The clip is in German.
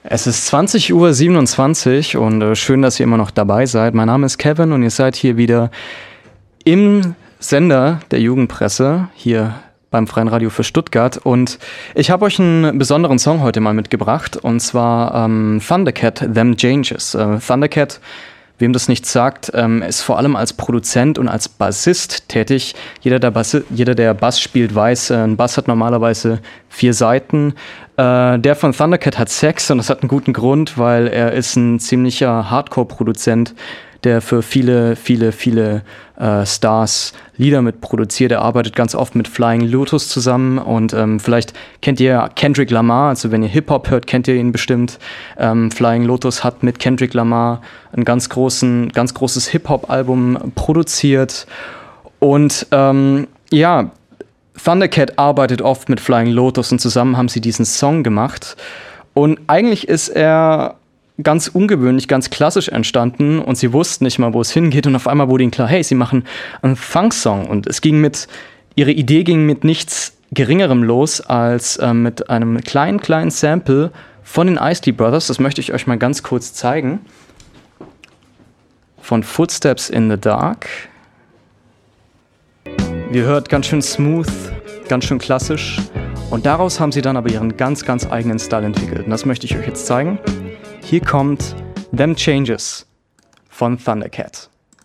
Es ist 20:27 Uhr und schön, dass ihr immer noch dabei seid. Mein Name ist Kevin und ihr seid hier wieder im Sender der Jugendpresse, hier beim Freien Radio für Stuttgart. Und ich habe euch einen besonderen Song heute mal mitgebracht, und zwar Thundercat, Them Changes. Thundercat, wem das nichts sagt, ist vor allem als Produzent und als Bassist tätig. Jeder, der Bass spielt, weiß, ein Bass hat normalerweise 4 Saiten. Der von Thundercat hat 6 und das hat einen guten Grund, weil er ist ein ziemlicher Hardcore-Produzent, der für viele Stars Lieder mitproduziert. Er arbeitet ganz oft mit Flying Lotus zusammen und vielleicht kennt ihr Kendrick Lamar, also wenn ihr Hip-Hop hört, kennt ihr ihn bestimmt. Flying Lotus hat mit Kendrick Lamar ein ganz großes Hip-Hop-Album produziert und Thundercat arbeitet oft mit Flying Lotus und zusammen haben sie diesen Song gemacht. Und eigentlich ist er ganz ungewöhnlich, ganz klassisch entstanden und sie wussten nicht mal, wo es hingeht. Und auf einmal wurde ihnen klar, hey, sie machen einen Funk-Song. Und ihre Idee ging mit nichts Geringerem los als mit einem kleinen Sample von den Ice-T Brothers. Das möchte ich euch mal ganz kurz zeigen. Von Footsteps in the Dark. Ihr hört ganz schön smooth, ganz schön klassisch. Und daraus haben sie dann aber ihren ganz eigenen Style entwickelt. Und das möchte ich euch jetzt zeigen. Hier kommt Them Changes von Thundercat.